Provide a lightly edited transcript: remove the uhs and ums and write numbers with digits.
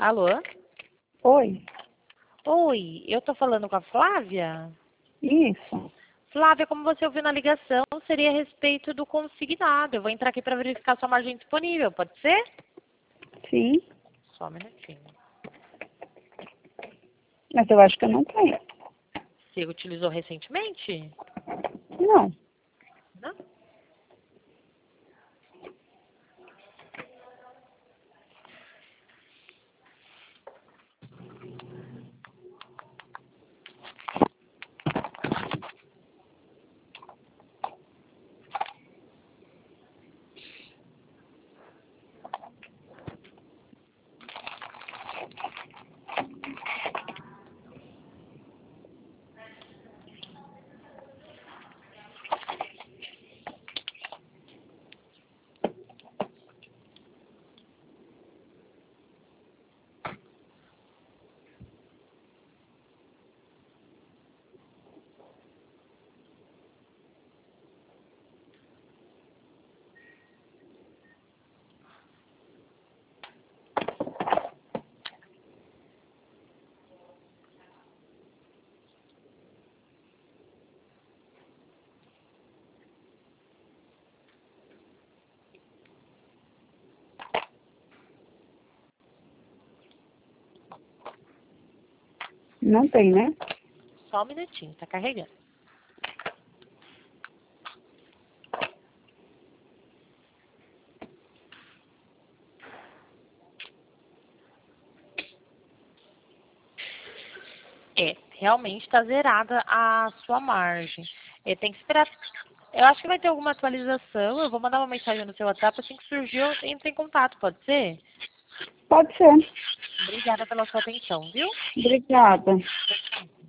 Alô? Oi, Oi, eu tô falando com a Flávia? isso. Flávia, como você ouviu na ligação, seria a respeito do consignado. Eu vou entrar aqui para verificar sua margem disponível, pode ser? Sim, Só um minutinho. mas eu acho que eu não tenho. Você utilizou recentemente? Não, Não? não tem, né? Só um minutinho, tá carregando. Realmente está zerada a sua margem. Tem que esperar. Eu acho que vai ter alguma atualização. Eu vou mandar uma mensagem no seu WhatsApp. Assim que surgiu, entre em contato, pode ser? Pode ser. Obrigada pela sua atenção, viu? Obrigada.